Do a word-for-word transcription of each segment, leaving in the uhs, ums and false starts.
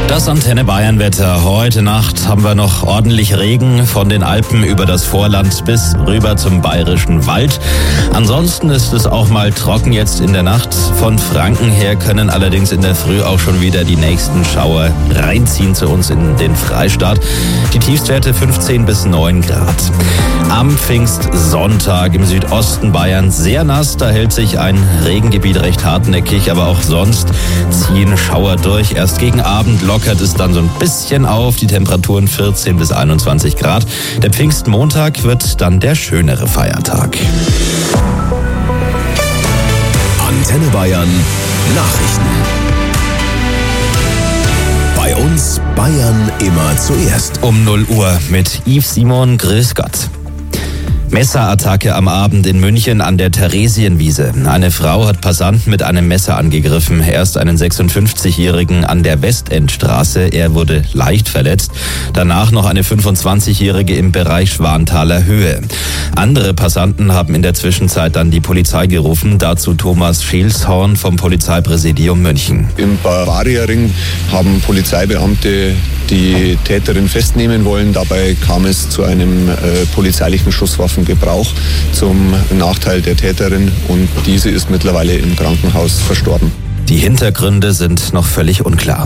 Das Antenne Bayern Wetter. Heute Nacht haben wir noch ordentlich Regen von den Alpen über das Vorland bis rüber zum Bayerischen Wald. Ansonsten ist es auch mal trocken jetzt in der Nacht. Von Franken her können allerdings in der Früh auch schon wieder die nächsten Schauer reinziehen zu uns in den Freistaat. Die Tiefstwerte fünfzehn bis neun Grad. Am Pfingstsonntag im Südosten Bayerns sehr nass. Da hält sich ein Regengebiet recht hartnäckig, aber auch sonst ziehen Schauer durch. Erst gegen Abend lockert es dann so ein bisschen auf. Die Temperaturen vierzehn bis einundzwanzig Grad. Der Pfingstmontag wird dann der schönere Feiertag. Antenne Bayern Nachrichten. Bei uns Bayern immer zuerst. Um null Uhr mit Yves Simon. Grüß Gott. Messerattacke am Abend in München an der Theresienwiese. Eine Frau hat Passanten mit einem Messer angegriffen. Erst einen sechsundfünfzigjährigen an der Westendstraße. Er wurde leicht verletzt. Danach noch eine fünfundzwanzigjährige im Bereich Schwanthaler Höhe. Andere Passanten haben in der Zwischenzeit dann die Polizei gerufen. Dazu Thomas Scheelshorn vom Polizeipräsidium München. Im Bavaria-Ring haben Polizeibeamte die Täterin festnehmen wollen. Dabei kam es zu einem äh, polizeilichen Schusswaffengebrauch zum Nachteil der Täterin und diese ist mittlerweile im Krankenhaus verstorben. Die Hintergründe sind noch völlig unklar.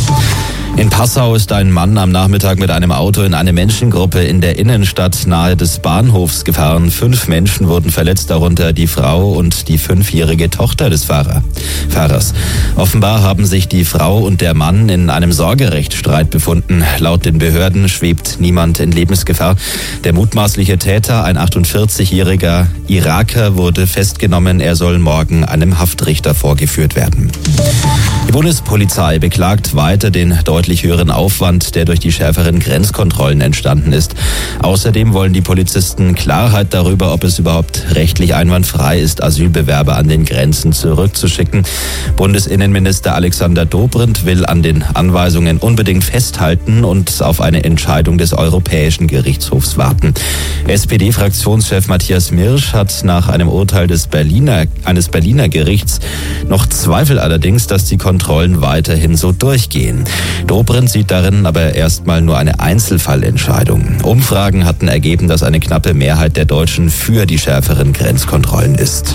In Passau ist ein Mann am Nachmittag mit einem Auto in eine Menschengruppe in der Innenstadt nahe des Bahnhofs gefahren. Fünf Menschen wurden verletzt, darunter die Frau und die fünfjährige Tochter des Fahrer, Fahrers. Offenbar haben sich die Frau und der Mann in einem Sorgerechtsstreit befunden. Laut den Behörden schwebt niemand in Lebensgefahr. Der mutmaßliche Täter, ein achtundvierzigjähriger Iraker, wurde festgenommen. Er soll morgen einem Haftrichter vorgeführt werden. Die Bundespolizei beklagt weiter den deutlich höheren Aufwand, der durch die schärferen Grenzkontrollen entstanden ist. Außerdem wollen die Polizisten Klarheit darüber, ob es überhaupt rechtlich einwandfrei ist, Asylbewerber an den Grenzen zurückzuschicken. Bundesinnenminister Alexander Dobrindt will an den Anweisungen unbedingt festhalten und auf eine Entscheidung des Europäischen Gerichtshofs warten. S P D-Fraktionschef Matthias Mirsch hat nach einem Urteil des Berliner, eines Berliner Gerichts noch Zweifel allerdings, dass die Kontrollen weiterhin so durchgehen. Dobrindt sieht darin aber erstmal nur eine Einzelfallentscheidung. Umfragen hatten ergeben, dass eine knappe Mehrheit der Deutschen für die schärferen Grenzkontrollen ist.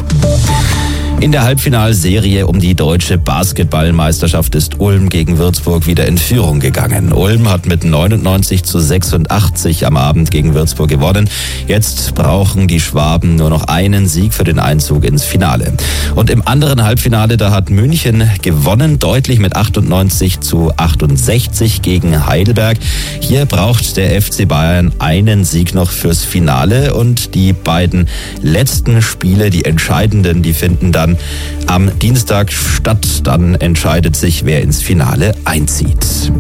In der Halbfinalserie um die deutsche Basketballmeisterschaft ist Ulm gegen Würzburg wieder in Führung gegangen. Ulm hat mit neunundneunzig zu sechsundachtzig am Abend gegen Würzburg gewonnen. Jetzt brauchen die Schwaben nur noch einen Sieg für den Einzug ins Finale. Und im anderen Halbfinale, da hat München gewonnen, deutlich mit achtundneunzig zu achtundsechzig gegen Heidelberg. Hier braucht der F C Bayern einen Sieg noch fürs Finale und die beiden letzten Spiele, die entscheidenden, die finden dann am Dienstag statt. Dann entscheidet sich, wer ins Finale einzieht.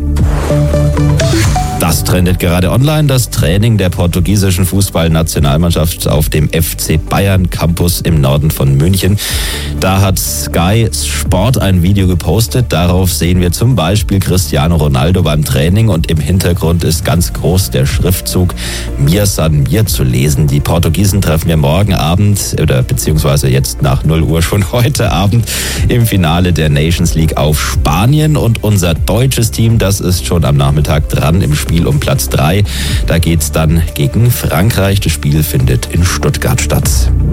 Das trendet gerade online, das Training der portugiesischen Fußballnationalmannschaft auf dem F C Bayern Campus im Norden von München. Da hat Sky Sport ein Video gepostet. Darauf sehen wir zum Beispiel Cristiano Ronaldo beim Training und im Hintergrund ist ganz groß der Schriftzug Mir San Mir zu lesen. Die Portugiesen treffen wir morgen Abend oder beziehungsweise jetzt nach null Uhr schon heute Abend im Finale der Nations League auf Spanien und unser deutsches Team, das ist schon am Nachmittag dran im Spiel um Platz drei. Da geht's dann gegen Frankreich. Das Spiel findet in Stuttgart statt.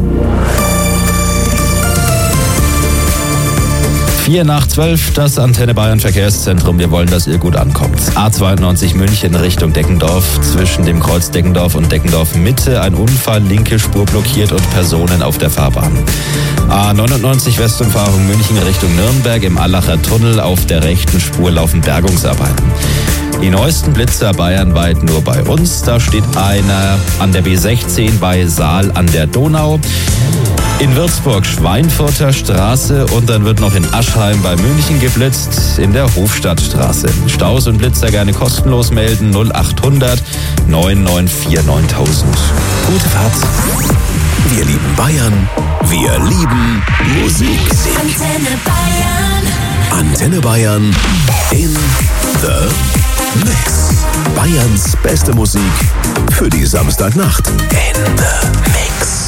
Vier nach zwölf, das Antenne Bayern Verkehrszentrum. Wir wollen, dass ihr gut ankommt. A zweiundneunzig München Richtung Deckendorf. Zwischen dem Kreuz Deckendorf und Deckendorf Mitte ein Unfall, linke Spur blockiert und Personen auf der Fahrbahn. A neunundneunzig Westumfahrung München Richtung Nürnberg im Allacher Tunnel. Auf der rechten Spur laufen Bergungsarbeiten. Die neuesten Blitzer bayernweit nur bei uns. Da steht einer an der B sechzehn bei Saal an der Donau. In Würzburg Schweinfurter Straße und dann wird noch in Aschheim bei München geblitzt in der Hofstadtstraße. Staus und Blitzer gerne kostenlos melden null achthundert neun neun vier neuntausend. Gute Fahrt. Wir lieben Bayern. Wir lieben Musik. Antenne Bayern. Antenne Bayern in the Mix. Bayerns beste Musik für die Samstagnacht. In the Mix.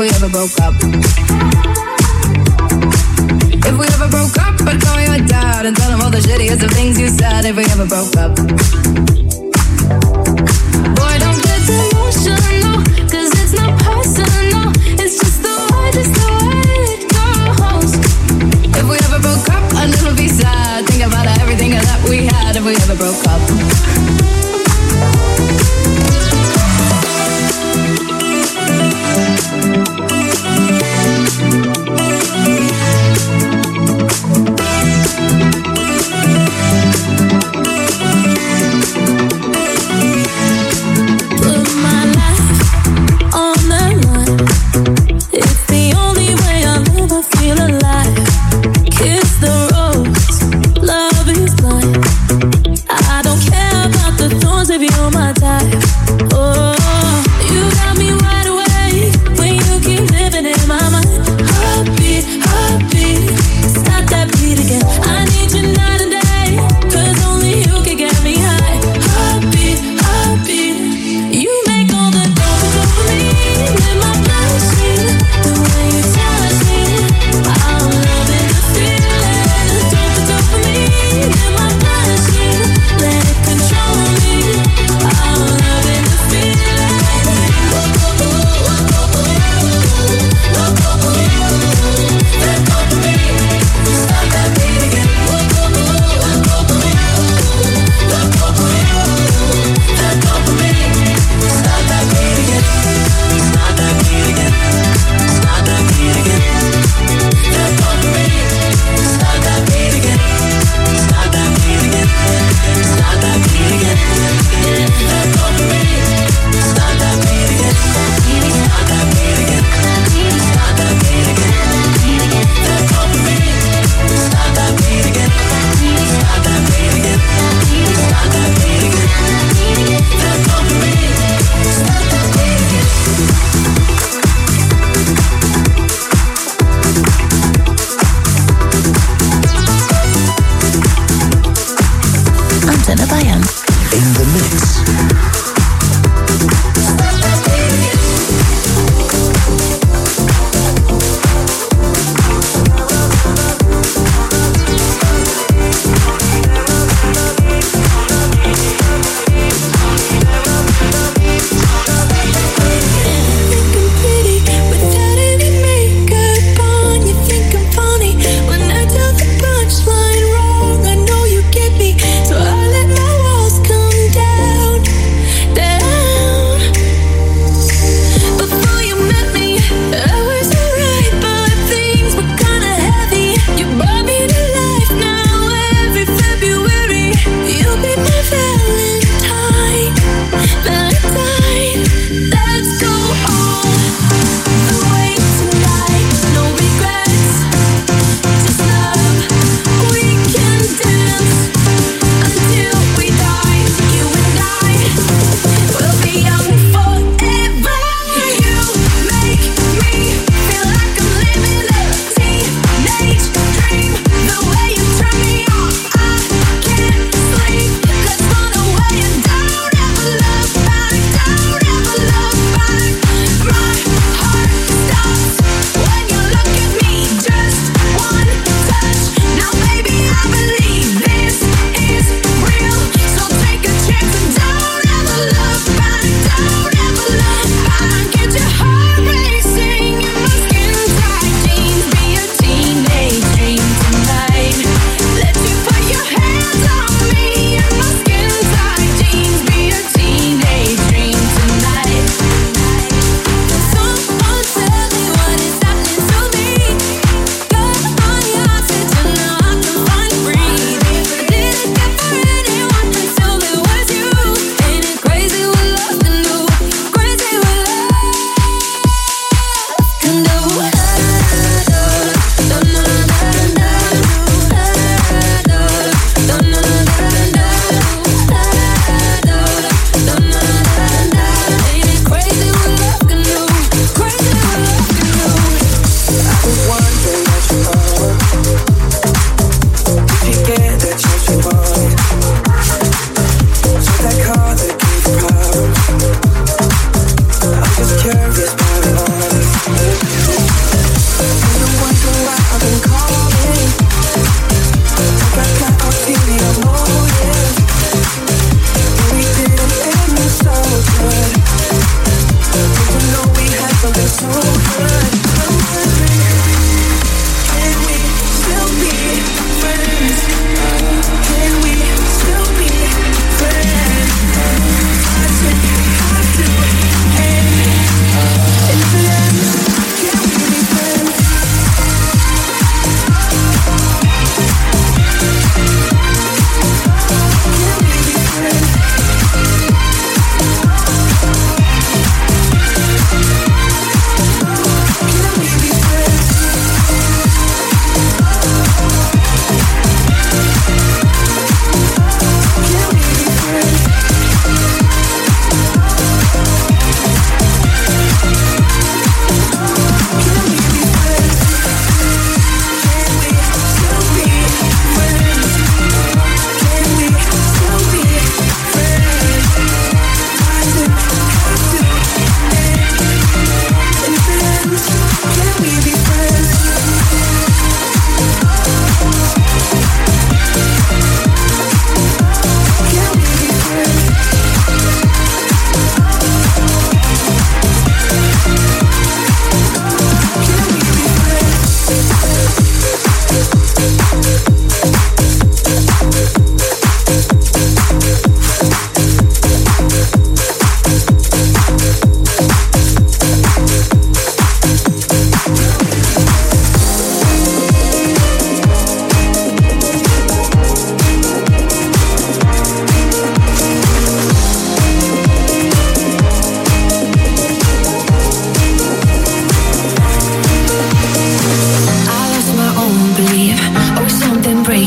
we ever broke up. If we ever broke up, I'd call your dad and tell him all the shittiest of things you said. If we ever broke up. Boy, don't get emotional, cause it's not personal. It's just the way, just the way it goes. If we ever broke up, I'd never be sad. Think about everything that we had. If we ever broke up.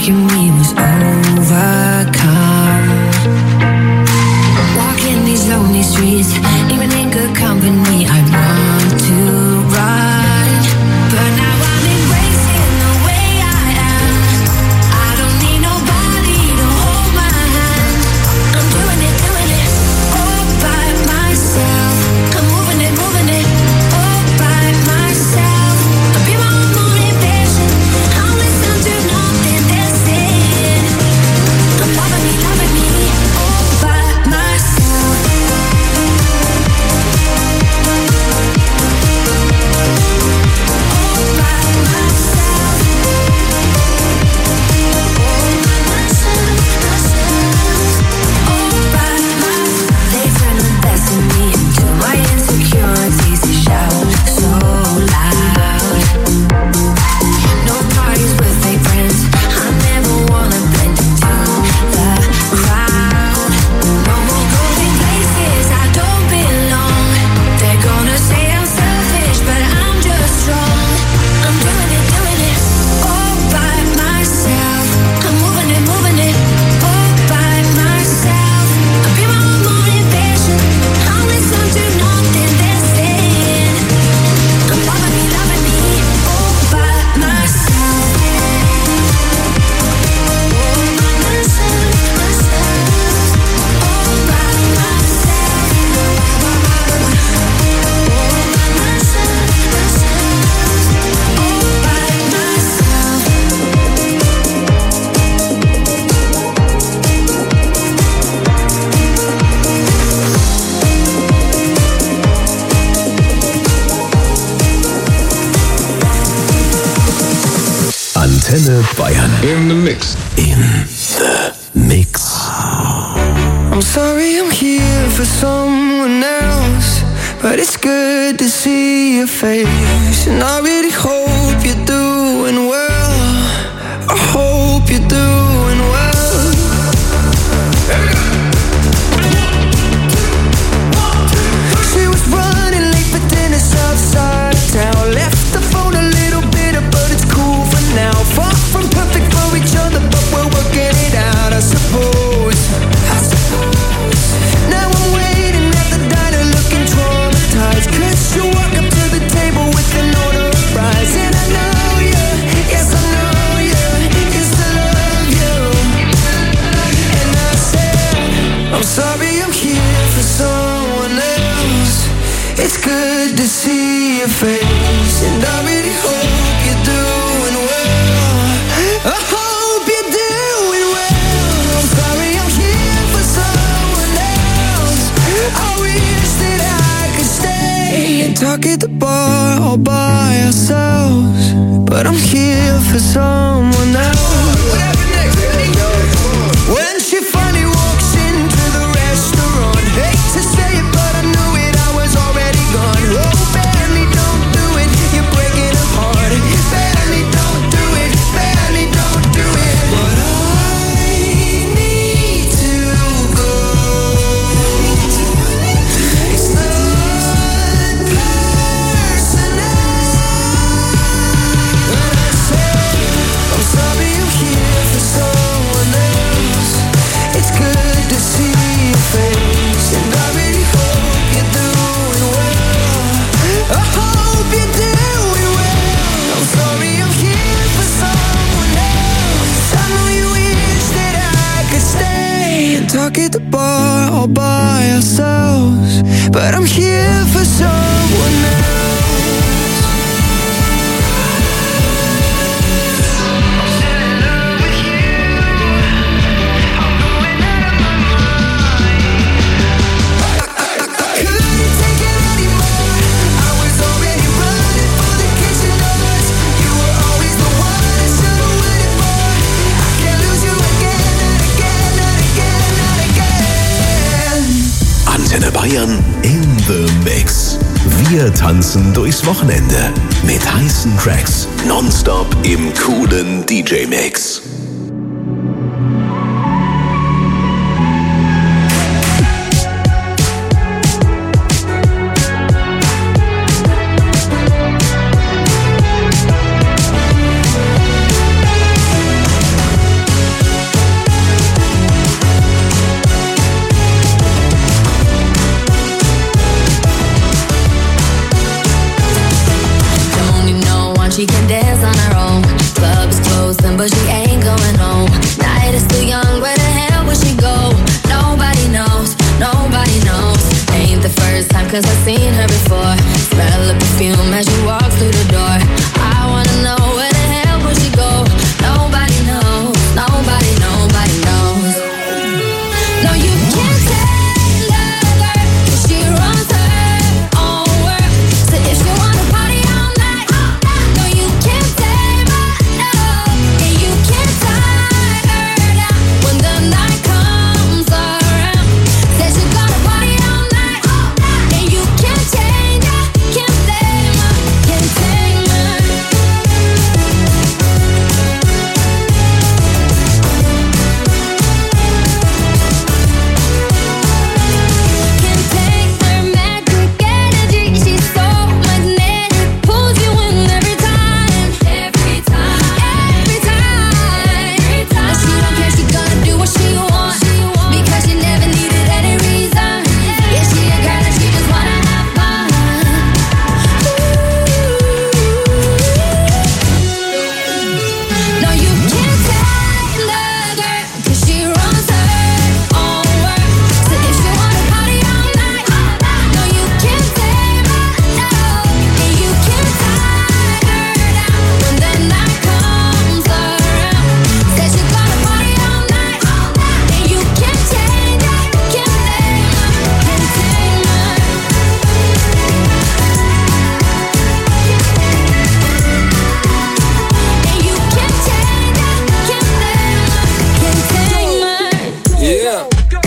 in me was overcome. Walking these lonely streets, even in good company, I want to run. But now I'm embracing the way I am. I don't need nobody to hold my hand. I'm doing it, doing it all by myself. I'm moving it, moving it all by myself. I'll be my own motivation. I'll listen to nothing they're saying. I'm loving me, loving me all by myself. All by myself. All by myself. They turn the best in me into my insecurities. They shout so loud. No parties with fake friends. I never wanna blend into the crowd. No more going places I don't belong. They're gonna say I'm selfish, but I'm just strong. I'm doing it, doing it all by myself. I'm moving it, moving it all by myself. I'll be my own motivation. I'll listen to nothing they're saying. I'm loving me, loving me all by myself. All by myself, myself. All by myself. All by myself, myself. All by myself. Antenne Bayern. In the mix. In the Mix. I'm sorry I'm here for someone else, but it's good to see your face. And I really hope you're doing well. I hope you're doing well. She was running late for dinner outside town. Left the phone a little bitter, but it's cool for now. Far from perfect for each other, but we're working it out, I suppose. I suppose. Now I'm waiting at the diner looking traumatized, 'cause you walk up to the table with an order of fries. And I know you, yes I know you, used to love you. And I said, I'm sorry I'm here for someone else. It's good to see your face, and I really hope you're doing well. I hope you're doing well. I'm sorry I'm here for someone else. I wish that I could stay and talk at the bar all by ourselves, but I'm here for someone else. When she finally walks into the restaurant, hate to say it, but I knew it, I was already gone. Oh, barely don't do it, you're breaking a heart. Barely don't do it, barely don't do it. But I need to go. It's not personal. And I said, I'm sorry I'm here for someone else. It's good to see your face, and I really hope you're doing well. I hope you're doing well. I'm sorry I'm here for someone else. I know you wish that I could stay and talk at the bar all by ourselves, but I'm here for someone else. Couldn't take it anymore. I was already running for the kitchen doors. You were always the one I should have waited for. I can't lose you again, not again, not again, not again. Antenne Bayern in the Mix. Wir tanzen durchs Wochenende mit heißen Tracks nonstop im coolen D J-Mix. she can dance on her own. Club is closing, but she ain't going home. Night is still young, where the hell will she go? Nobody knows, nobody knows. Ain't the first time, cause I've seen her before. Smell the perfume as she walks through the door. I wanna know where the hell will she go? Nobody knows, nobody, nobody knows. No, you can't tell her, cause she runs her own world. So if she wanna party all night, no, you can't tame her, no. And you can't tie her down when the night comes around. Says she's gonna party all night, and you can't change her, can't tame her, can't tame her. Can't take her magic energy. She's so magnetic, pulls you in every time, every time, every time. And she don't care, she gonna do what she wants, because she never needed any reason. Yeah, she a girl and she just wanna have fun. No, you can't tell her, cause she runs her own world. So if she wanna party all night, no, you can't tame her, no. And you can't tie her down when the night comes around. Says she's gonna party all night, and you can't change her, can't tame her, can't tame her. And you can't change her, can't tame her, can't tame her. Yeah.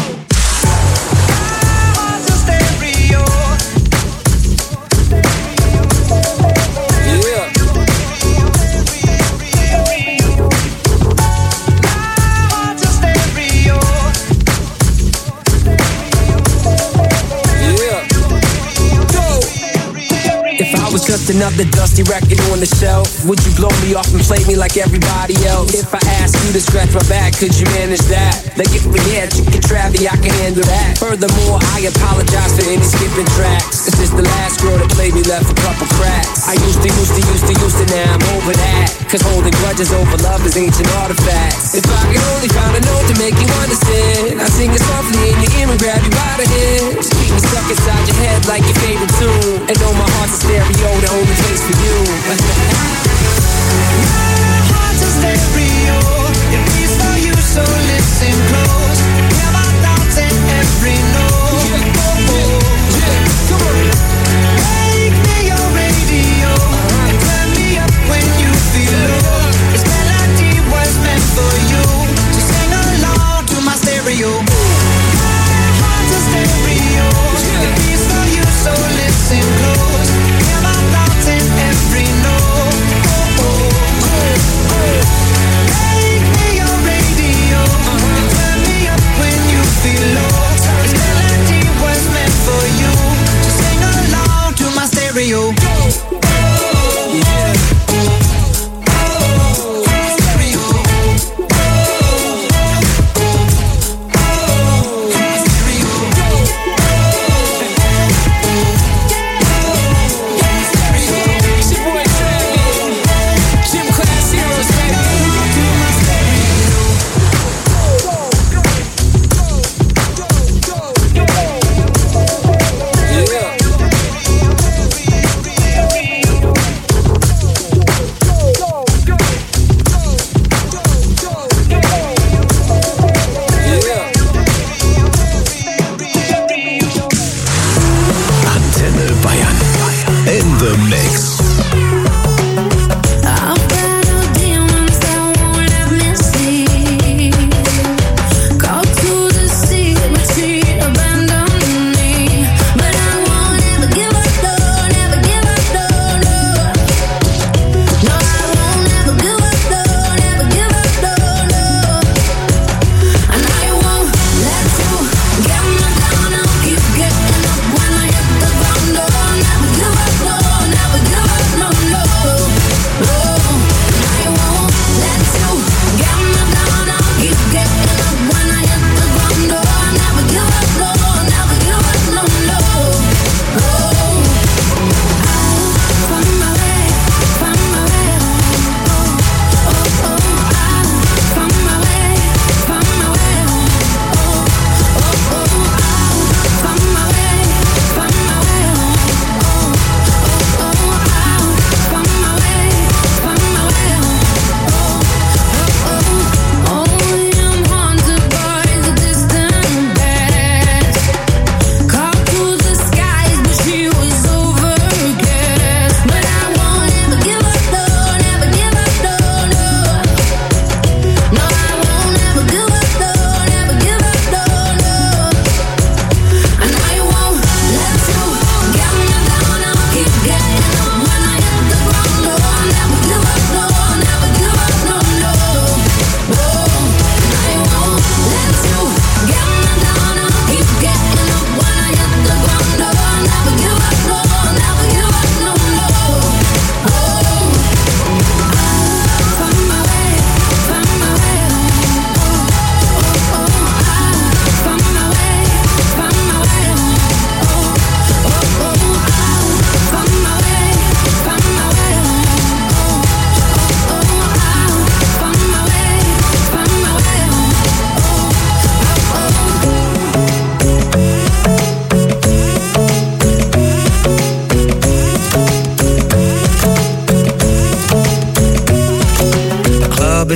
If I was just another dusty record on the shelf, would you blow me off and play me like everybody else? If I asked you to scratch my back, could you manage that? Like if we had chicken travy, I can handle that. Furthermore, I apologize for any skipping tracks. This is the last girl that played me, left a couple cracks. I used to, used to, used to, used to, now I'm over that. Cause holding grudges over love is ancient artifacts. If I could only find a note to make you understand, I'd sing it softly in your ear and grab you by the head. Just keep me stuck inside your head like your favorite tune, and know my heart's a stereo, the only place for you. My heart's a stereo, it beats for you, so listen close. Hear my thoughts in every note. Yeah, oh, oh. Yeah, come on. Make me your radio, uh-huh. And turn me up when you feel low. This melody was meant for you, so sing along to my stereo. My heart's a stereo, yeah. It beats for you, so listen close. Hear my thoughts in every note.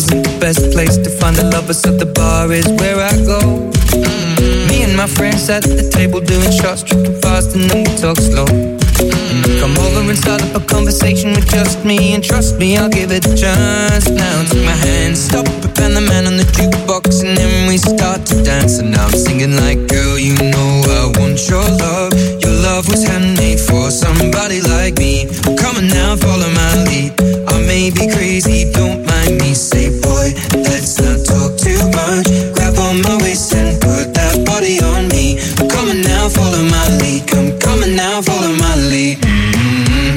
isn't the best place to find a lover, so the bar is where I go. Mm-hmm. Me and my friends at the table doing shots, tripping fast and then we talk slow. Mm-hmm. Come over and start up a conversation with just me, and trust me, I'll give it a chance. Now take my hand, stop it, and the man on the jukebox, and then we start to dance. And now I'm singing like, girl, you know I want your love. Your love was handmade for somebody like me. Come on now, follow my lead. I may be crazy, don't mind me. Say, boy, let's not talk too much. Grab on my waist and put that body on me. Come on now, follow my lead. Come, come on now, follow my lead. Mm-hmm.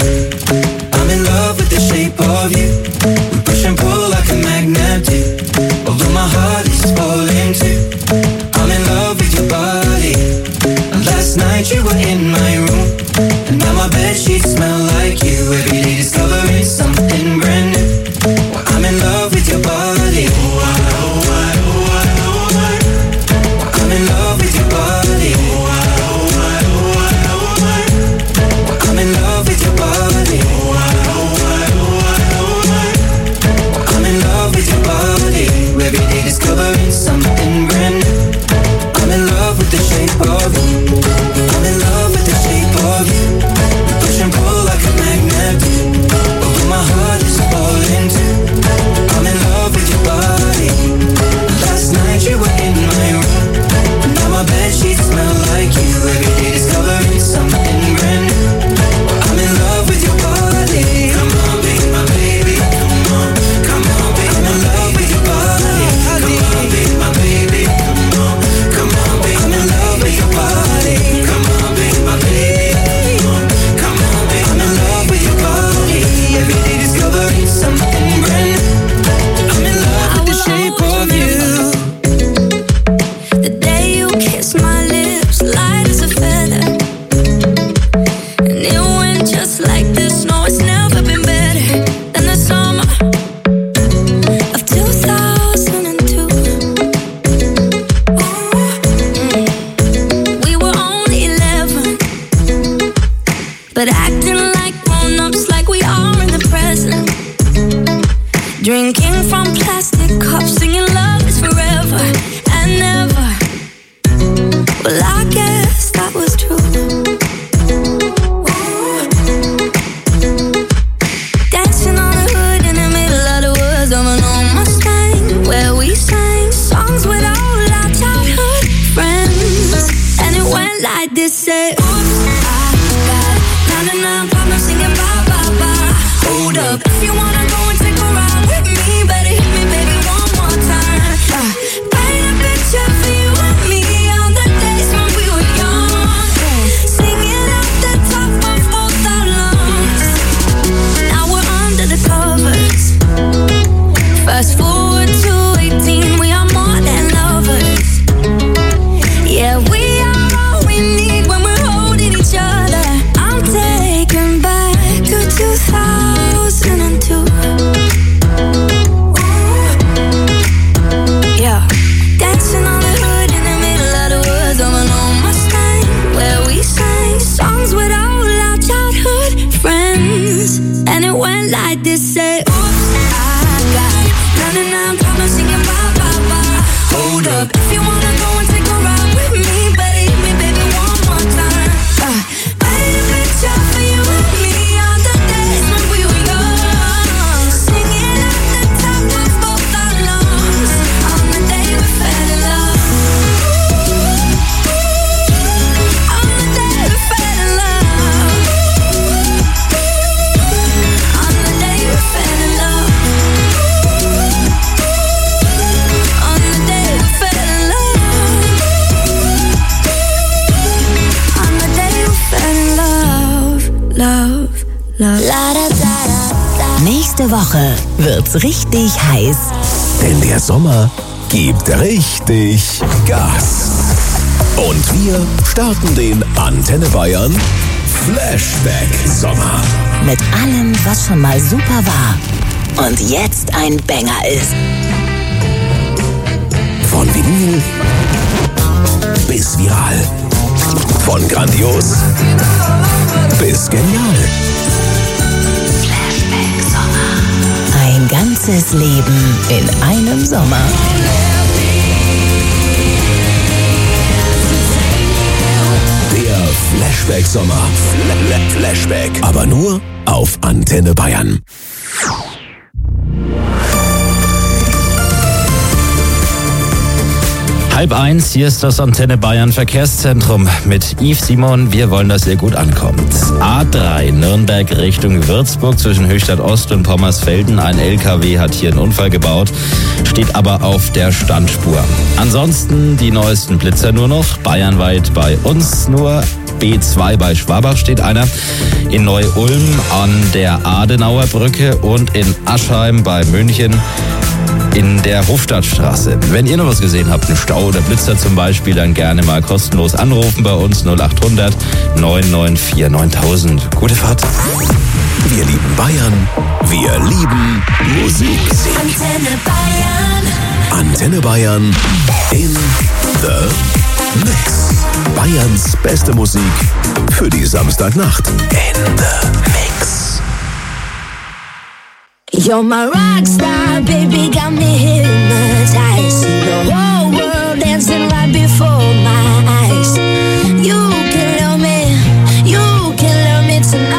I'm in love with the shape of you. We push and pull like a magnet do. Although my heart is falling too. I'm in love with your body. And last night you were in my room, and now my bedsheets smell like you. Every day discovering something brand new. Well, I'm in love with your body. Oh, I, oh, I, oh, I, oh, I. Well, I'm in love with your body. Oh, I, oh, I, oh, I, oh, I. Well, I'm in love with your body. Oh, I, oh, I, oh, I, oh, I. Well, I'm in love with your body. Every day discovering something brand new. I'm in love with the shape of you. I'm in love with the shape of you. We push and pull like a magnet do. Although my heart is falling too. I'm in love with your body. Last night you were in my room, and now my bedsheets smell like you. Every day discovering something brand new. I'm in love with your body. Come on, be my baby. Come on, come on, be I'm in love with your body. Come on, be my baby. Come on, come on, be I'm in love with your body. Come on, be my baby. Come on, come on, be I'm in love with your body. Every day discovering something brand new. I'm in love with the shape of you. The day you kissed my lips, light as a feather, and it went just like this. No, it's never been better than the summer of two thousand two. Mm. We were only eleven, but acting like grown-ups, like we are in the present. Drinking from plastic cups, singing love is forever and never. Well, I guess that was true. Dancing on the hood in the middle of the woods of an old Mustang, where we sang songs with all our childhood friends. And it went like this, say, oops, I got ninety-nine problems singing bye, bye, bye. Hold up, if you wanna go and take a ride with me, better hit me, baby, one more time. uh, Paint a picture for you and me on the days when we were young, singing at the top of both our lungs. Now we're under the covers. Fast forward to eighteen, we are more than lovers. Yeah, we are all we need when we're holding each other. I'm taken back to two thousand two. Yeah, dancing on the hood in the middle of the woods of an old Mustang, where we sang songs with all our childhood friends. And it went like this, say, oops, I got ninety-nine problems singing bye, bye, bye. Hold up, if you wanna go and take a ride with me, better hit me, baby, one more time. uh, Paint a picture for you and me on the days when we were young, singing at the top of both our lungs, on the day we fell in love. On the day we fell in love. On the day we fell in love. On the day we fell in love. On the day we fell in love. Love, love. La da da da. Nächste Woche wird's richtig heiß. Denn der Sommer gibt richtig Gas. Und wir starten den Antenne Bayern Flashback Sommer. Mit allem, was schon mal super war und jetzt ein Banger ist. Von Vinyl bis viral. Von grandios bis genial. Flashback Sommer. Ein ganzes Leben in einem Sommer. Der Flashback-Sommer. Fla- Flashback. Aber nur auf Antenne Bayern. Halb eins, hier ist das Antenne Bayern Verkehrszentrum mit Yves Simon. Wir wollen, dass ihr gut ankommt. A drei Nürnberg Richtung Würzburg zwischen Höchstadt Ost und Pommersfelden. Ein L K W hat hier einen Unfall gebaut, steht aber auf der Standspur. Ansonsten die neuesten Blitzer nur noch. Bayernweit bei uns nur. B zwei bei Schwabach steht einer. In Neu-Ulm an der Adenauer Brücke und in Aschheim bei München in der Hofstadtstraße. Wenn ihr noch was gesehen habt, einen Stau oder Blitzer zum Beispiel, dann gerne mal kostenlos anrufen bei uns null acht hundert neun neun vier neuntausend. Gute Fahrt. Wir lieben Bayern. Wir lieben Musik. Antenne Bayern. Antenne Bayern in the Mix. Bayerns beste Musik für die Samstagnacht. In the Mix. You're my rock star, baby, got me hypnotized. See the whole world dancing right before my eyes. You can love me, you can love me tonight.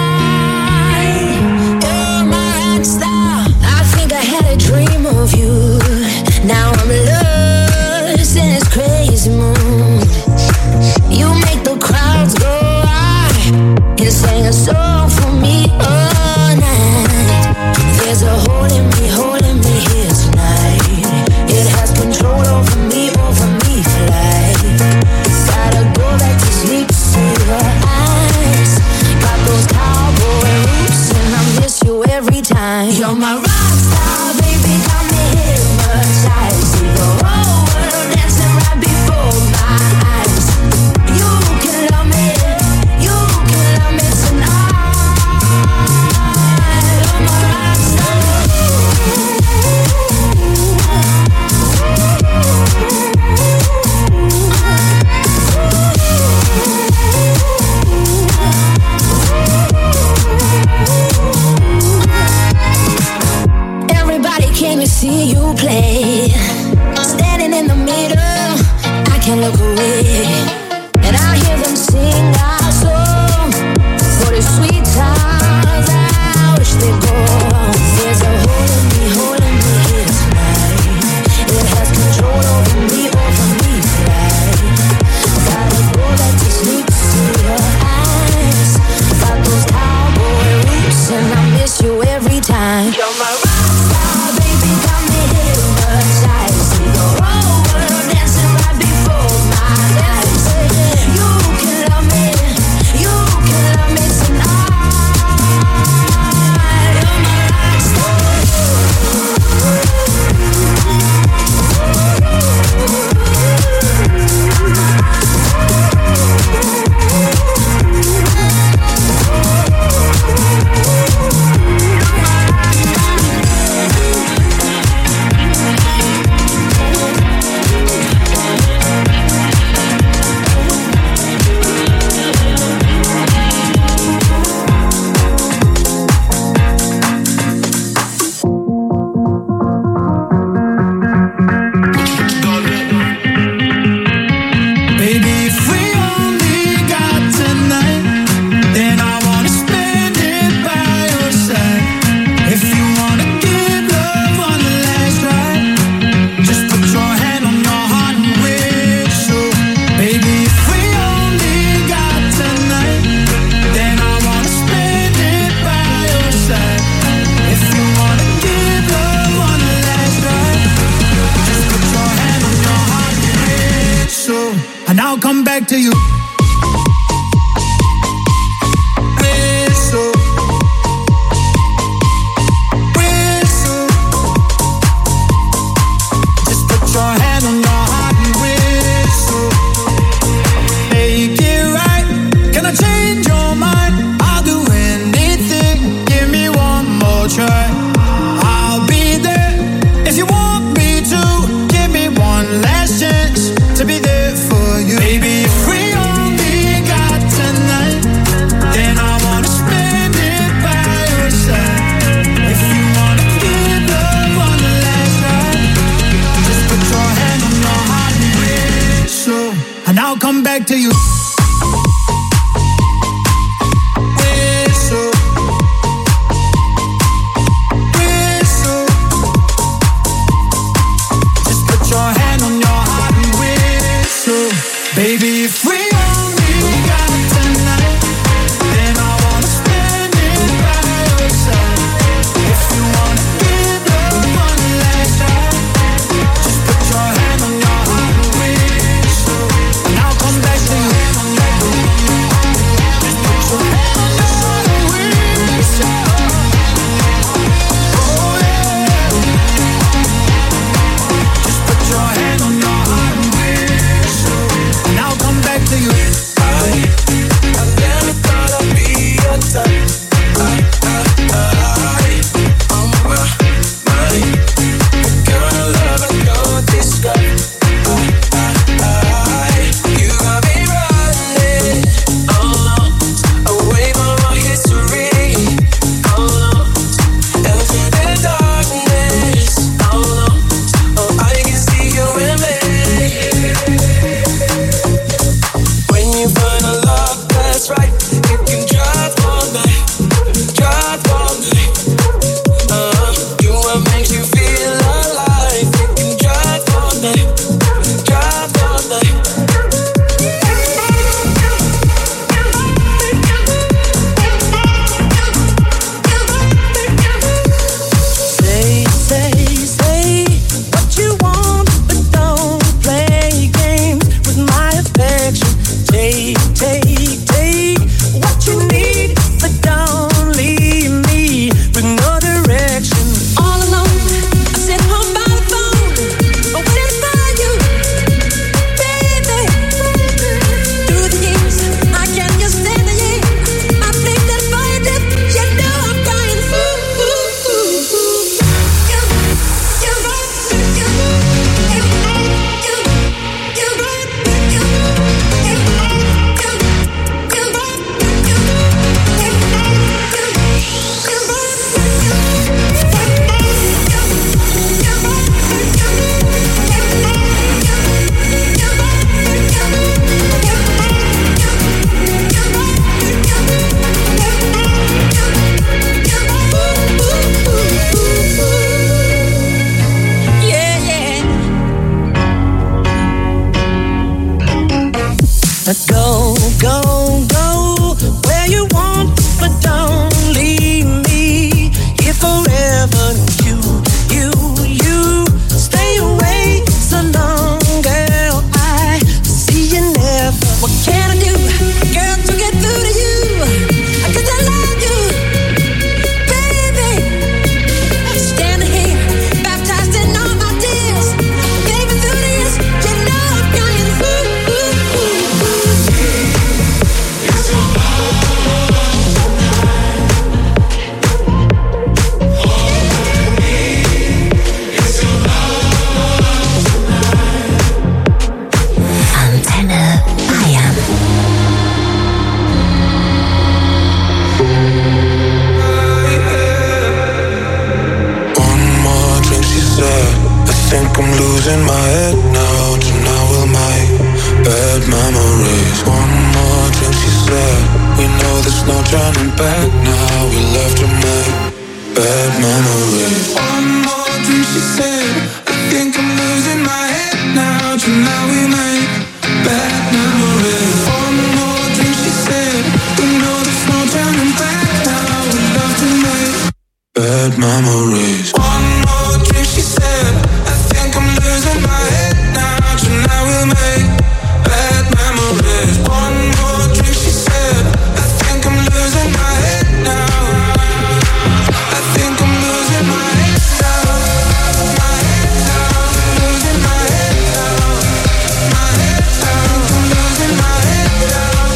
You're my rock star. I think I had a dream of you. Now I'm lost in this crazy mood. You make the crowds go wild and sing a song for me all night. There's a hole in me, holding me here tonight. It has control over me, over me flight. Gotta go back to sleep to see your eyes. Got those cowboy roots and I miss you every time. You're my rock star, baby, got me hypnotized. See the whole world dancing right before my eyes. You can love me, you can love me tonight. You're my rock star. Everybody came to see you play. Standing in the middle, I can't look away. And I hear them sing our song. For the sweet times I wish they'd go. There's a hole in me, holding me here tonight. It has control over me, over me flight. Gotta go back to sleep to see your eyes. Got those cowboy roots and I miss you every time. You're my rock star, baby, got me hypnotized. See the whole world dancing right before my eyes. You can love me, you can love me tonight. You're my rock star. we can drive all night, drive all night. Uh, do what makes you feel alive. We can drive all night, drive all night. Say, say, say what you want, but don't play games with my affection. Take, take, take what you need, but don't leave me with no direction. All alone, I sit home by the phone, waiting for you, baby. Through the years, I can't just stand the year. I think that for you, dip, you know I'm crying. Ooh, ooh, ooh, ooh. You, you, you, you, yeah, yeah. Go, go, go where you want, but don't leave me here forever. You, you, you stay away so long, girl. I see you never. What can I do, girl, to get through to you? 'Cause I love you, baby. Standing here, baptized in all my tears. Baby, through the years, you know I'm crying. Ooh, ooh, ooh, ooh. Antenne Bayern. One more drink, she said. I think I'm losing my head now. Tonight we'll make bad memories. One more drink, she said. We know there's no turning back now. We love to make bad memories. One more drink, she said. I think I'm losing my head now. Tonight we make bad memories. One more drink, she said. We know there's no turning back now. We love to make bad memories. One more drink, she said. I think I'm losing my head now. Tonight we'll make bad memories. One more drink, she said. I think I'm losing my head now. I think I'm losing my head now. My head now. Losing my head now. My head now. I think I'm losing my head now.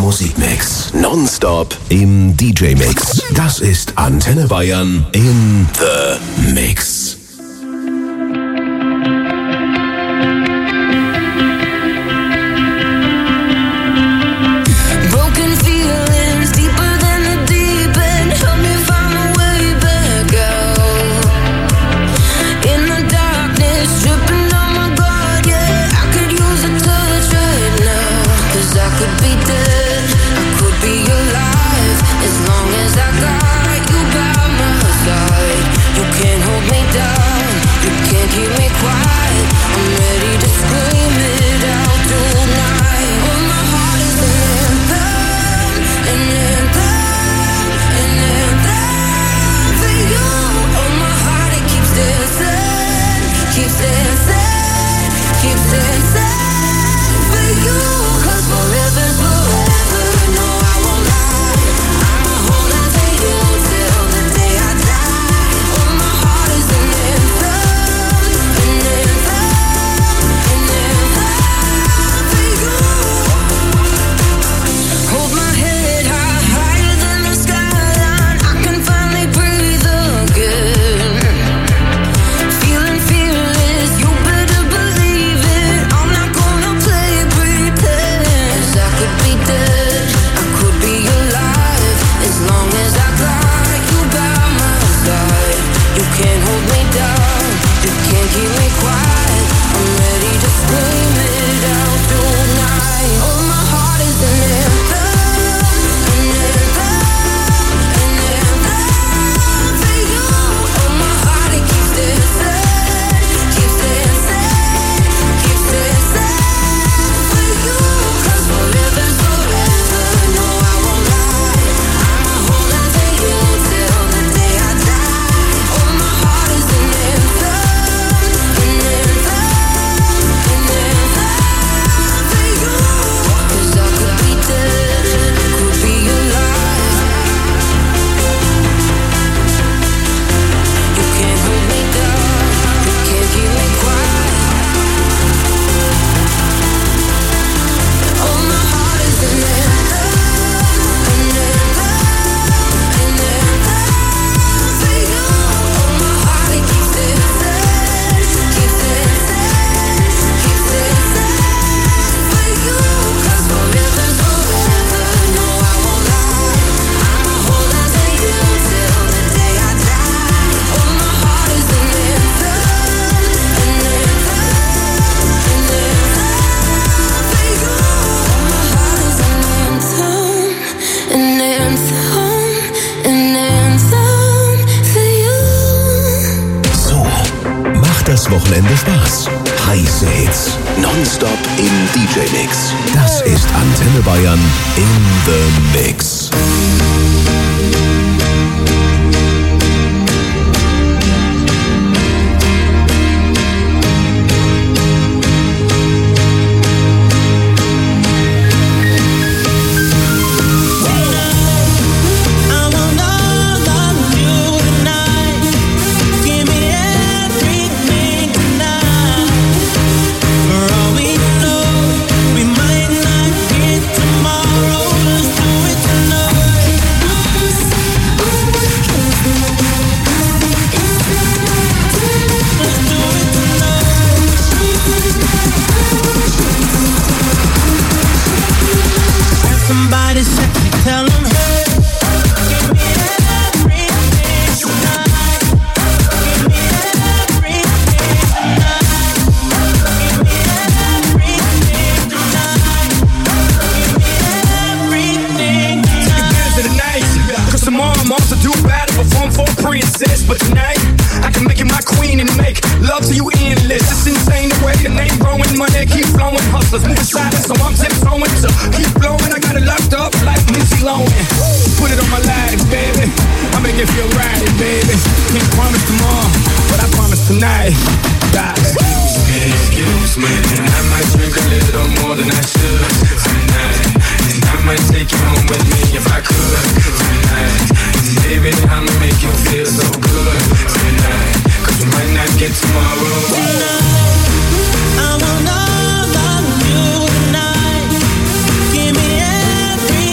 Musikmix. Nonstop im D J-Mix. Das ist Antenne Bayern in The Mix. Wochenende Spaß. Heiße Hits. Nonstop im D J-Mix. Das ist Antenne Bayern in The Mix. I want all of you tonight. Give me everything.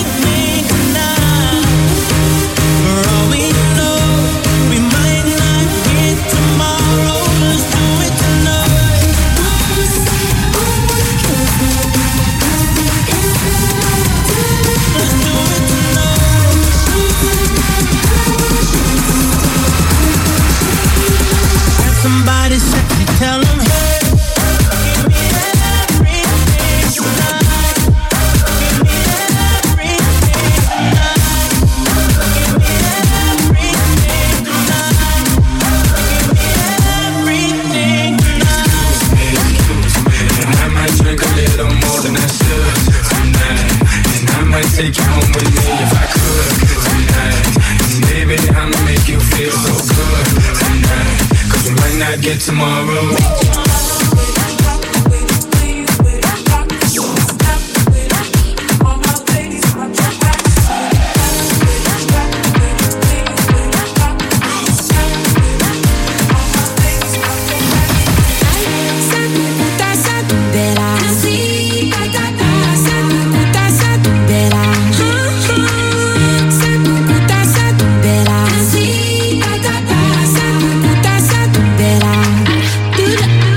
somebody sexy, tell them hey. Give me everything tonight. Give me everything tonight. Give me everything tonight. Give me everything tonight. I might drink a little more than I should tonight, and I might take you home with me if I could tonight. And baby, I'ma make you feel so good tonight, 'cause we might not get tomorrow. Do the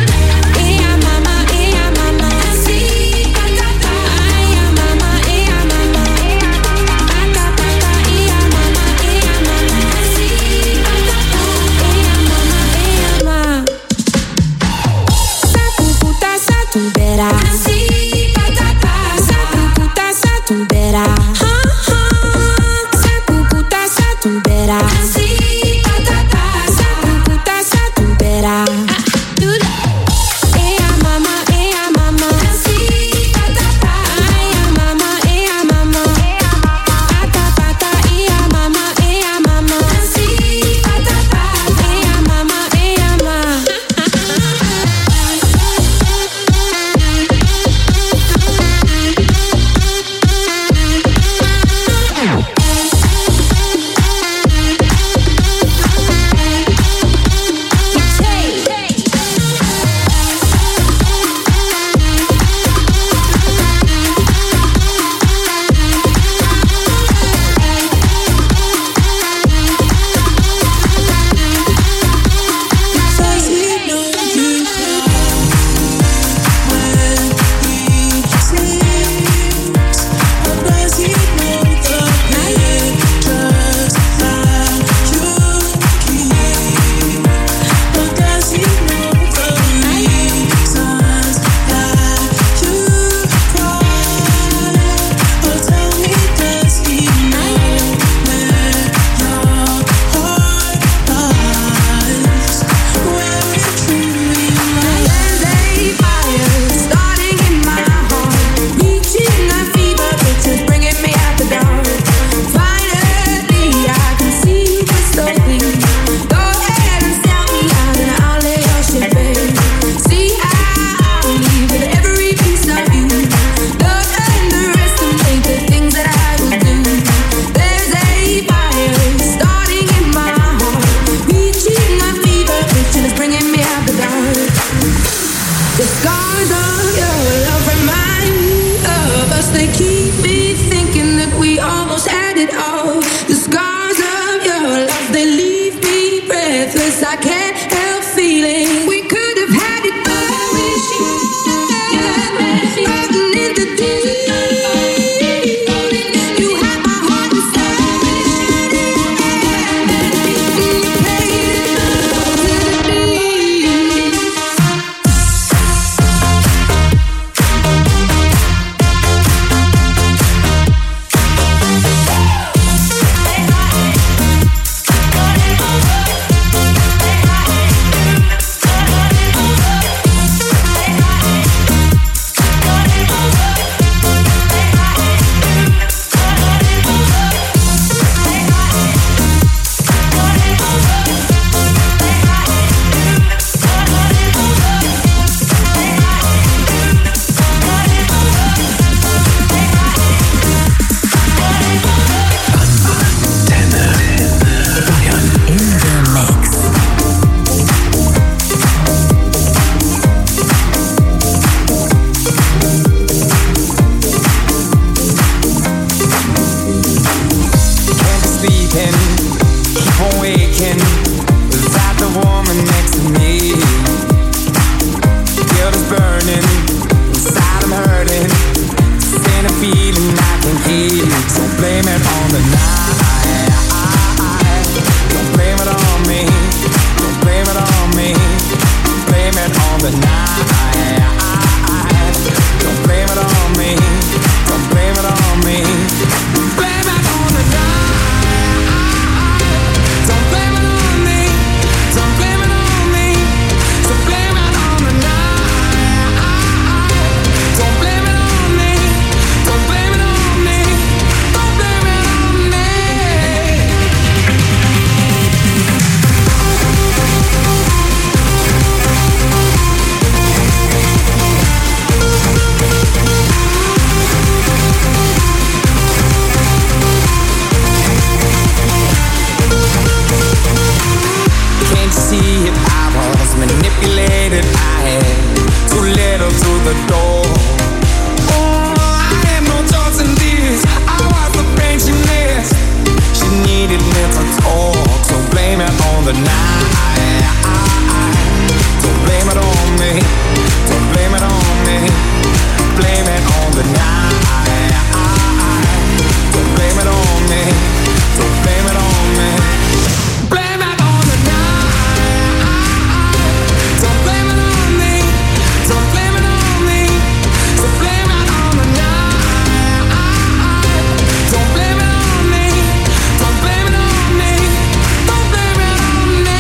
the door. Oh, I had no choice in this. I was the pain she missed. She needed me to talk, so blame it on the night. Don't blame it on me. Don't blame it on me. Blame it on the night. Don't blame it on me. Don't blame it on me. Blame it on the night. Don't blame it on me. Don't blame it on me. So blame it on the night. Don't blame it on me. Don't blame it on me. Don't blame it on me.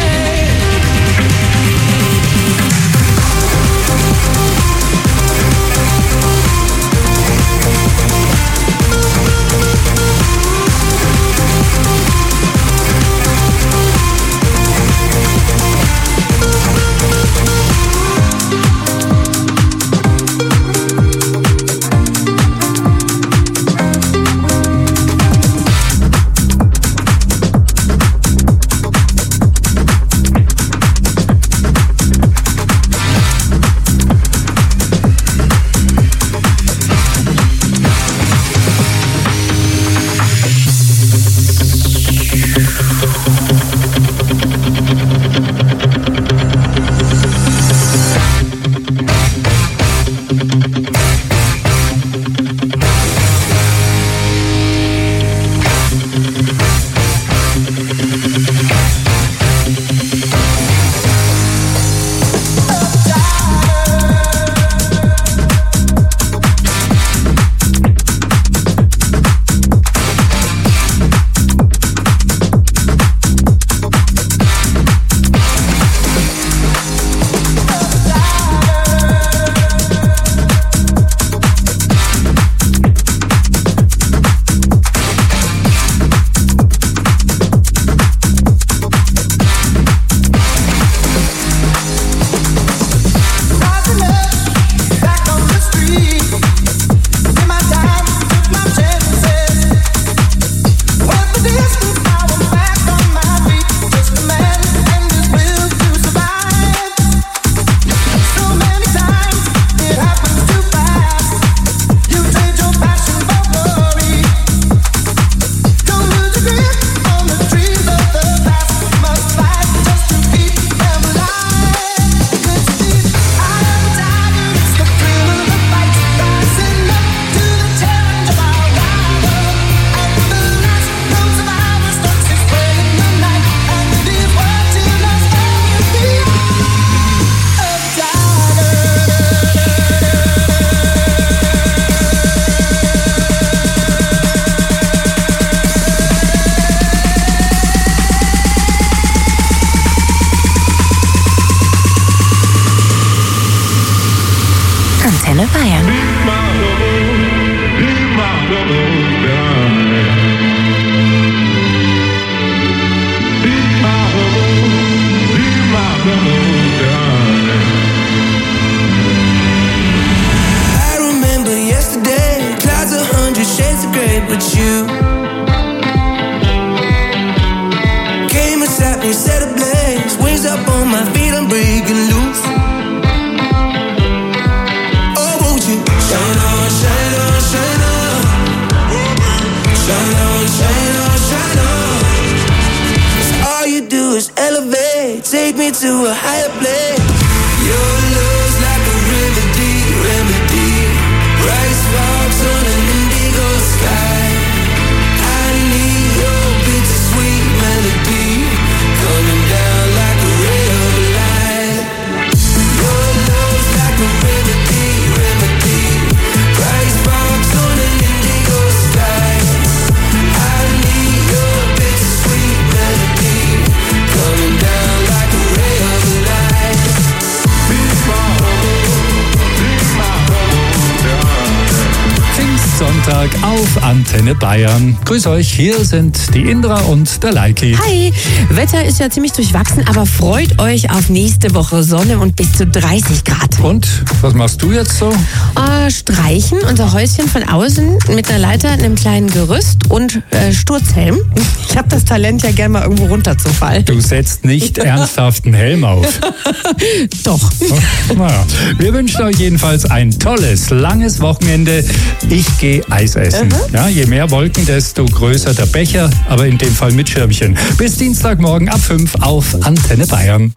Antenne Bayern. I remember yesterday, clouds a hundred shades of grey, but you came and sat me, set ablaze, wings up on my feet, I'm breaking loose. Oh, won't you shine on, shine on, shine on, shine on, shine on, shine on. 'Cause all you do is elevate, take me to a higher place. Your love's like a remedy, remedy. Bright sparks on an indigo sky. I need your bittersweet melody coming down like a ray of light. Your love's like a remedy, remedy. Bright sparks on an indigo sky. I need your bittersweet melody coming down like a ray of light. Be my Nachmittag auf Antenne Bayern. Grüß euch, hier sind die Indra und der Leiki. Hi, Wetter ist ja ziemlich durchwachsen, aber freut euch auf nächste Woche Sonne und bis zu dreißig Grad. Und, was machst du jetzt so? Äh, streichen, unser Häuschen von außen mit einer Leiter, einem kleinen Gerüst und äh, Sturzhelm. Ich habe das Talent ja gerne mal irgendwo runterzufallen. Du setzt nicht ernsthaft einen Helm auf. Doch. Oh, naja. Wir wünschen euch jedenfalls ein tolles, langes Wochenende. Ich gehe Eis essen. Mhm. Ja, je mehr Wolken, desto größer der Becher, aber in dem Fall mit Schirmchen. Bis Dienstagmorgen ab fünf auf Antenne Bayern.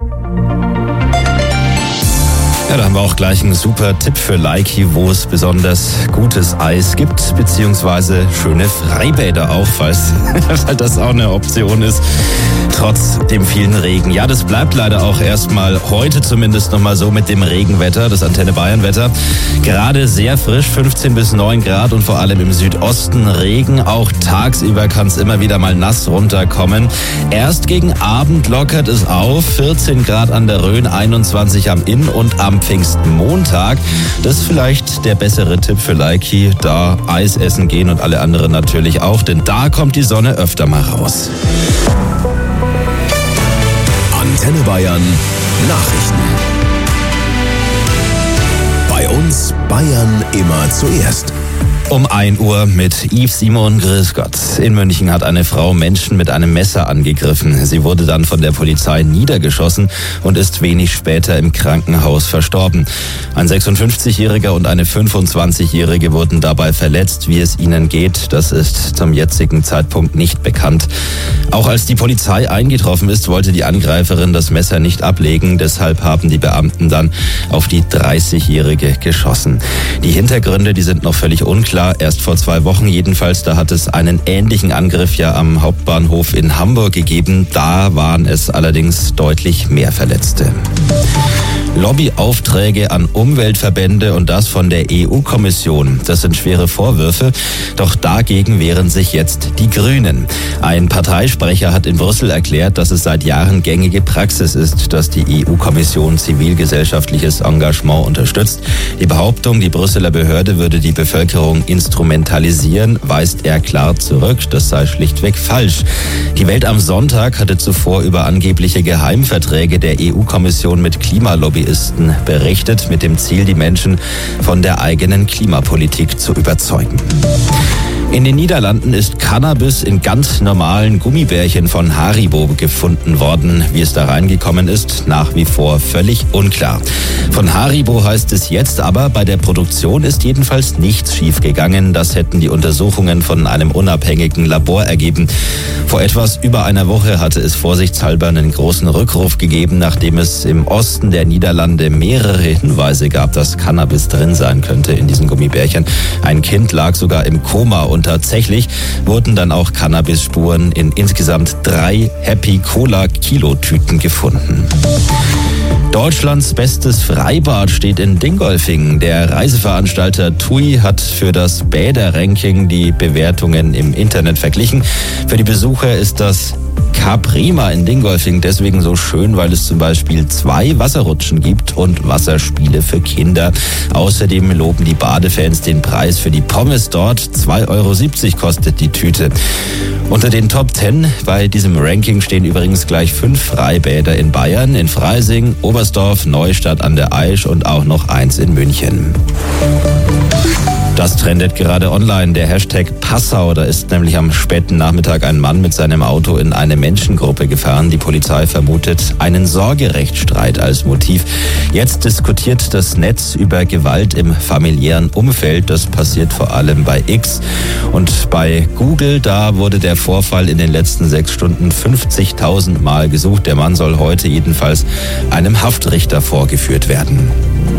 Ja, da haben wir auch gleich einen super Tipp für Leiki, wo es besonders gutes Eis gibt, beziehungsweise schöne Freibäder auch, falls weil das auch eine Option ist, trotz dem vielen Regen. Ja, das bleibt leider auch erstmal heute zumindest nochmal so mit dem Regenwetter, das Antenne Bayern Wetter. Gerade sehr frisch, fünfzehn bis neun Grad und vor allem im Südosten Regen. Auch tagsüber kann es immer wieder mal nass runterkommen. Erst gegen Abend lockert es auf, vierzehn Grad an der Rhön, einundzwanzig am Inn und am Pfingstmontag. Das ist vielleicht der bessere Tipp für Leiki, da Eis essen gehen und alle anderen natürlich auch, denn da kommt die Sonne öfter mal raus. Antenne Bayern Nachrichten. Bei uns Bayern immer zuerst. Um ein Uhr mit Yves Simon, grüß Gott. In München hat eine Frau Menschen mit einem Messer angegriffen. Sie wurde dann von der Polizei niedergeschossen und ist wenig später im Krankenhaus verstorben. Ein sechsundfünfzigjähriger und eine fünfundzwanzigjährige wurden dabei verletzt. Wie es ihnen geht, das ist zum jetzigen Zeitpunkt nicht bekannt. Auch als die Polizei eingetroffen ist, wollte die Angreiferin das Messer nicht ablegen. Deshalb haben die Beamten dann auf die dreißigjährige geschossen. Die Hintergründe, die sind noch völlig unklar. Erst vor zwei Wochen jedenfalls, da hat es einen ähnlichen Angriff ja am Hauptbahnhof in Hamburg gegeben. Da waren es allerdings deutlich mehr Verletzte. Lobbyaufträge an Umweltverbände und das von der E U-Kommission. Das sind schwere Vorwürfe, doch dagegen wehren sich jetzt die Grünen. Ein Parteisprecher hat in Brüssel erklärt, dass es seit Jahren gängige Praxis ist, dass die E U-Kommission zivilgesellschaftliches Engagement unterstützt. Die Behauptung, die Brüsseler Behörde würde die Bevölkerung instrumentalisieren, weist er klar zurück. Das sei schlichtweg falsch. Die Welt am Sonntag hatte zuvor über angebliche Geheimverträge der E U-Kommission mit Klimalobbyisten berichtet, mit dem Ziel, die Menschen von der eigenen Klimapolitik zu überzeugen. In den Niederlanden ist Cannabis in ganz normalen Gummibärchen von Haribo gefunden worden. Wie es da reingekommen ist, nach wie vor völlig unklar. Von Haribo heißt es jetzt aber, bei der Produktion ist jedenfalls nichts schiefgegangen. Das hätten die Untersuchungen von einem unabhängigen Labor ergeben. Vor etwas über einer Woche hatte es vorsichtshalber einen großen Rückruf gegeben, nachdem es im Osten der Niederlande mehrere Hinweise gab, dass Cannabis drin sein könnte in diesen Gummibärchen. Ein Kind lag sogar im Koma und tatsächlich wurden dann auch Cannabis-Spuren in insgesamt drei Happy-Cola-Kilotüten gefunden. Deutschlands bestes Freibad steht in Dingolfing. Der Reiseveranstalter TUI hat für das Bäder-Ranking die Bewertungen im Internet verglichen. Für die Besucher ist das Caprima in Dingolfing deswegen so schön, weil es zum Beispiel zwei Wasserrutschen gibt und Wasserspiele für Kinder. Außerdem loben die Badefans den Preis für die Pommes dort. zwei Euro siebzig kostet die Tüte. Unter den Top zehn bei diesem Ranking stehen übrigens gleich fünf Freibäder in Bayern, in Freising, Oberstdorf, Neustadt an der Aisch und auch noch eins in München. Das trendet gerade online, der Hashtag Passau. Da ist nämlich am späten Nachmittag ein Mann mit seinem Auto in eine Menschengruppe gefahren. Die Polizei vermutet einen Sorgerechtsstreit als Motiv. Jetzt diskutiert das Netz über Gewalt im familiären Umfeld. Das passiert vor allem bei X. Und bei Google, da wurde der Vorfall in den letzten sechs Stunden fünfzigtausend Mal gesucht. Der Mann soll heute jedenfalls einem Haftrichter vorgeführt werden.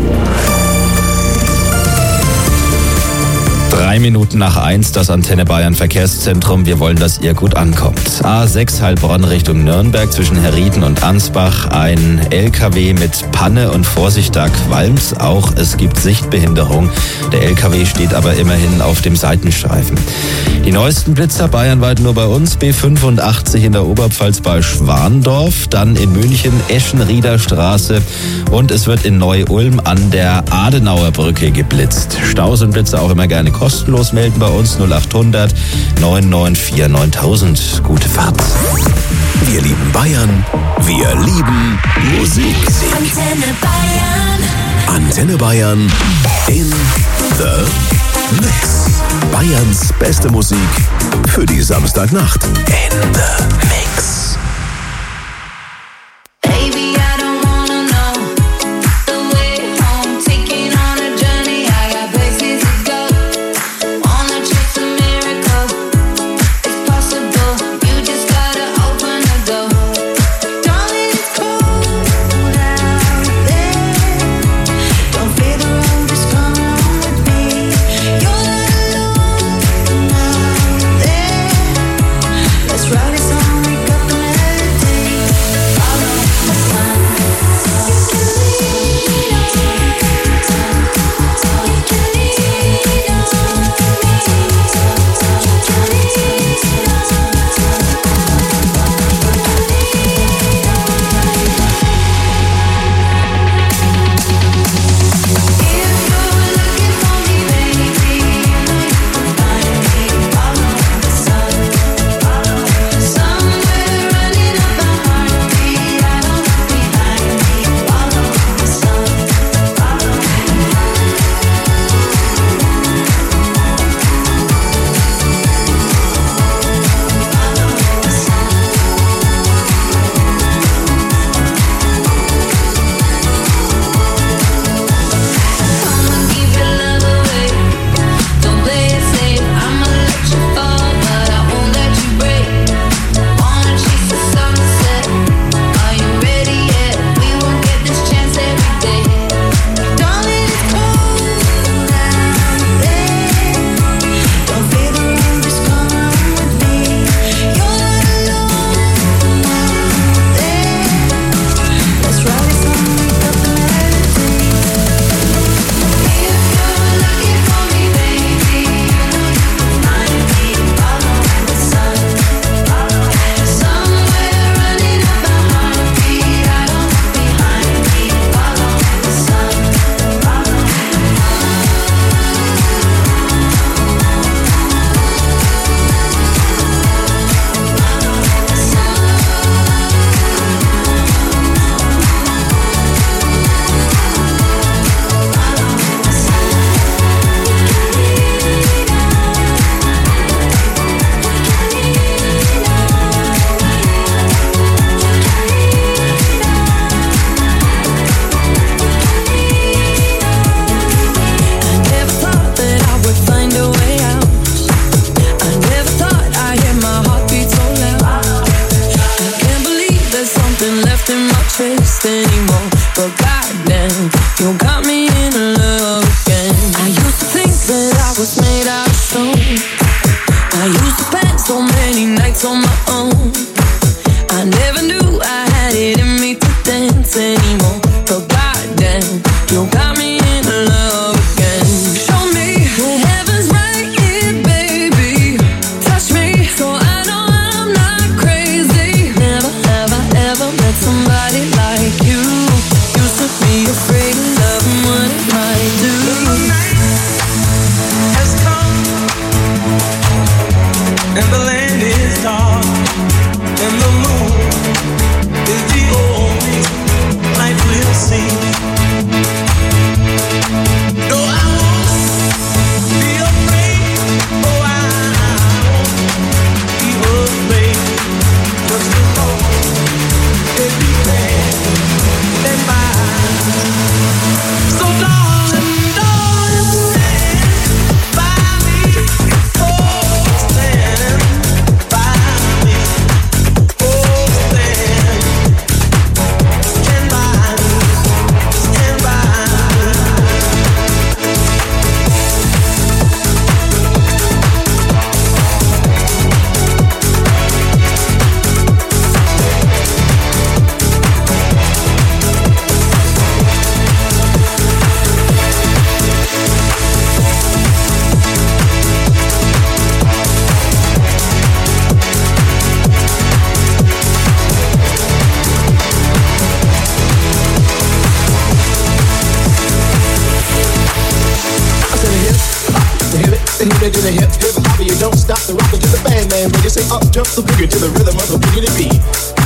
Drei Minuten nach eins, das Antenne Bayern Verkehrszentrum. Wir wollen, dass ihr gut ankommt. A sechs Heilbronn Richtung Nürnberg zwischen Herrieden und Ansbach. Ein L K W mit Panne und Vorsicht, da qualmt's auch. Es gibt Sichtbehinderung. Der L K W steht aber immerhin auf dem Seitenstreifen. Die neuesten Blitzer bayernweit nur bei uns. B fünfundachtzig in der Oberpfalz bei Schwandorf. Dann in München Eschenrieder Straße. Und es wird in Neu-Ulm an der Adenauer Brücke geblitzt. Staus und Blitzer auch immer gerne kostenlos melden bei uns null acht hundert neun neun vier neuntausend. Gute Fahrt. Wir lieben Bayern, wir lieben Musik. Antenne Bayern. Antenne Bayern in the Mix. Bayerns beste Musik für die Samstagnacht. In the Mix. Baby, I don't wanna know the way home. Taking on a journey, I got places to go. Wanna chase a miracle, it's possible. You just gotta open the door. Darling, it's cold out there. Don't fear the road, just come along with me. You're not alone out there. Let's ride it on, wake up the melody. Follow the sun. You can lean on me. You can lean on and the land is dark. the hip to the hip, hip hop, you don't stop the rocker to the bang, man. When you say up, jump the boogie to the rhythm of the boogie beat.